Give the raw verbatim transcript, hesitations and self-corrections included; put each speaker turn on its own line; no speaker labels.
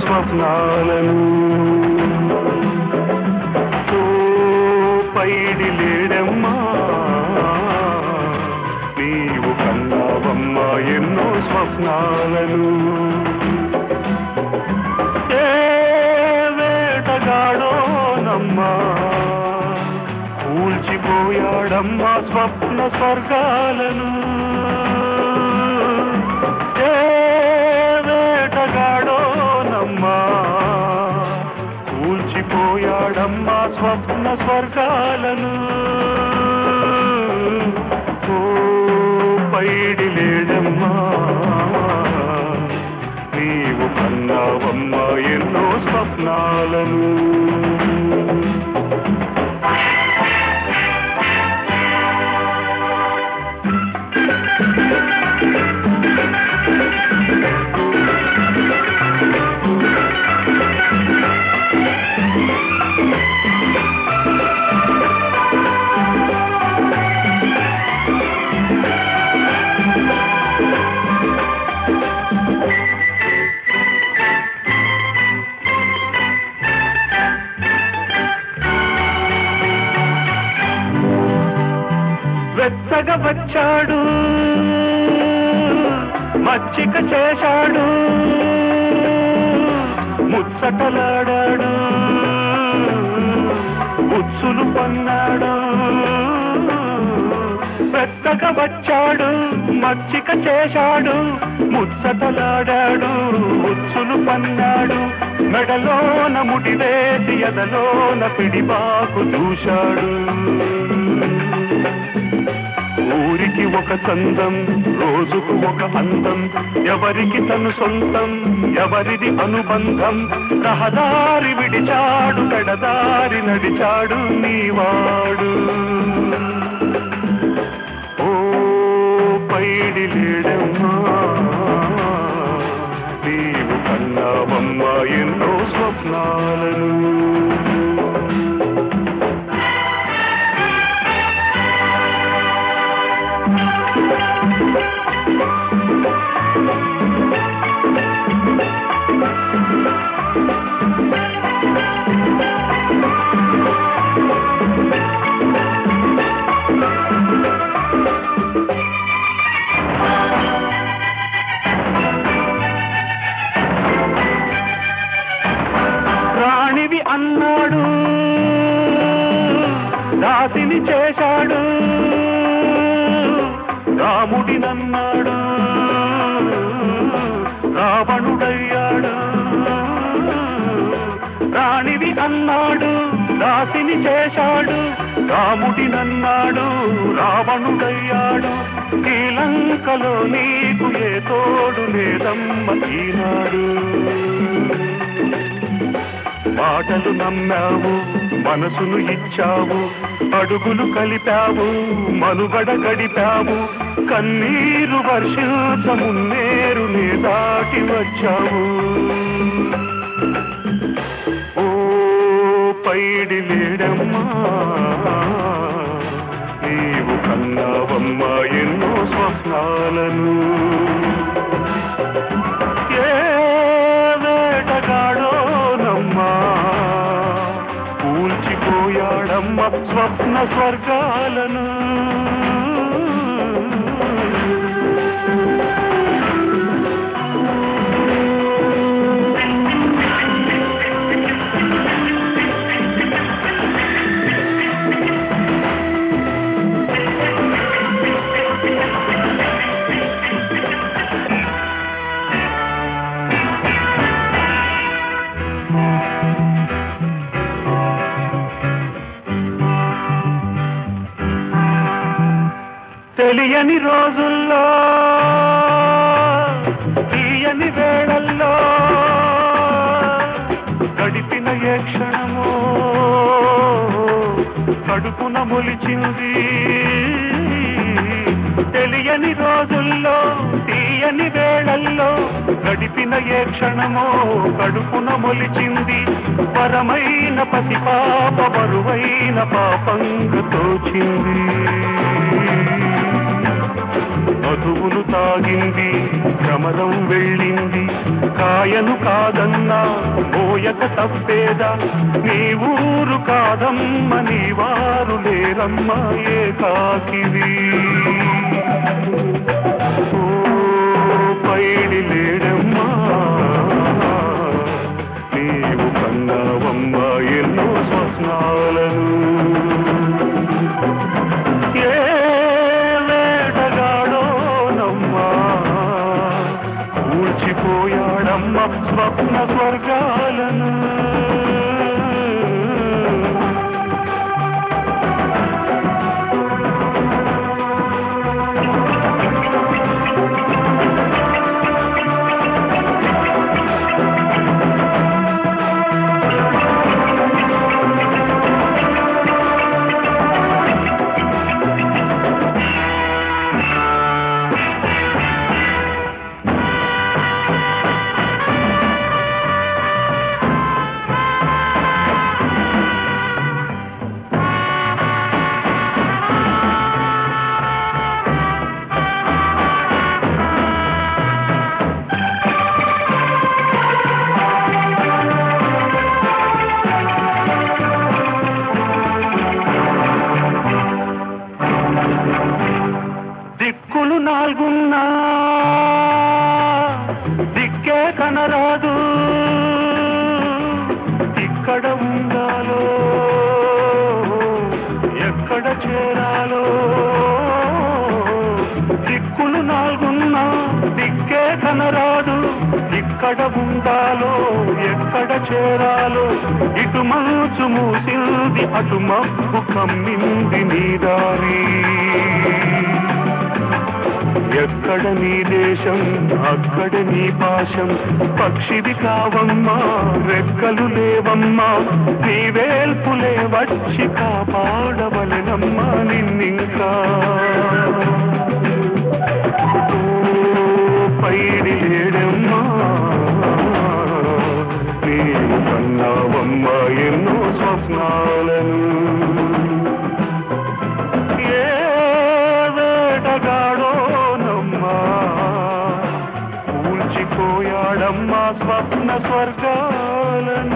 స్వప్నాలను ఓ పైడి లేడమ్మా నీవు కన్నావమ్మా ఎన్నో స్వప్నాలను ఏ వేటగాడోనమ్మా కూల్చిపోయాడమ్మా స్వప్న స్వర్గాలను ఏ వేటగాడోనమ్మా కూల్చిపోయాడమ్మా స్వప్న స్వర్గాలను ఓ పైడి లేడమ్మా నీవు కన్నావమ్మా ఎన్నో స్వప్నాలను వెచ్చగా వచ్చాడు మచ్చిక చేశాడు ముచ్చటలాడాడు ఉచ్చులు పన్నాడు వెచ్చగా వచ్చాడు మచ్చిక చేశాడు ముచ్చటలాడాడు ఉచ్చులు పన్నాడు మెడలోన ముడివేసి ఎదలోన పిడిబాకు చూశాడు ఊరికి ఒక చందం రోజుకు ఒక అందం ఎవరికి తను సొంతం ఎవరిది అనుబంధం రహదారి విడిచాడు పెడదారి నడిచాడు నీవాడు ఓ పైడి లేడమ్మా నీవు కన్నావమ్మా ఎన్నో స్వప్నాలను రాణివి అన్నాడు దాసిని చేశాడు రాముడినన్నాడు రావణుడయ్యాడు రాణివి అన్నాడు దాసిని చేశాడు రాముడినన్నాడు రావణుడయ్యాడు శ్రీలంకలో నీకు ఏ తోడు లేదమ్మ ఈనాడు మాటలు నమ్మావు మనసును ఇచ్చావు అడుగులు కలిపావు మనుగడ గడిపావు కన్నీరు వర్షించమున్నేరు నే దాటి వచ్చావు ఓ పైడి లేడమ్మా నీవు కన్నావమ్మా ఎన్నో స్వప్నాలను ఏ వేటగాడోనమ్మా కూల్చిపోయాడమ్మ స్వప్న స్వర్గాలను తెలియని రోజుల్లో తీయని వేళల్లో గడిపిన ఏ క్షణమో కడుపున మొలిచింది తెలియని రోజుల్లో తీయని వేళల్లో గడిపిన ఏ క్షణమో కడుపున మొలిచింది పరమైన పసిపాప బరువైన పాపంగా తోచింది మధువును తాగింది భ్రమరం వెళ్ళింది కాయను కాదన్నా మోయక తప్పేదా, నీ ఊరు కాదమ్మ నీ వారు లేరమ్మా ఏకాకివి. ఓ పైడి లేడమ్మా నీవు కన్నావమ్మ ఎన్నో స్వప్నాలను. ఏ వేటగాడోనమ్మా కూల్చిపోయాడమ్మ స్వప్న స్వర్గాలను. దిక్కులు నాలుగున్నా దిక్కే కనరాదు, ఇక్కడ ఉండాలో ఎక్కడ చేరాలో. దిక్కులు నాలుగున్నా దిక్కే కనరాదు, ఇక్కడ ఉండాలో ఎక్కడ చేరాలో. ఇటు మనసు మూసింది అటు మబ్బు కమ్మింది నీ దారి. ఎక్కడ నీ దేశం అక్కడ నీ పాశం, పక్షివి కావమ్మా రెక్కలు లేవమ్మా, నీ వేల్పులే వచ్చి కాపాడవలెనమ్మా నిన్నింకా. పైడి లేడమ్మా నీవు కన్నావమ్మా ఎన్నో స్వప్నాలను. ఏ వేటగాడోనమ్మా కూల్చిపోయాడమ్మా స్వప్న స్వర్గాలను.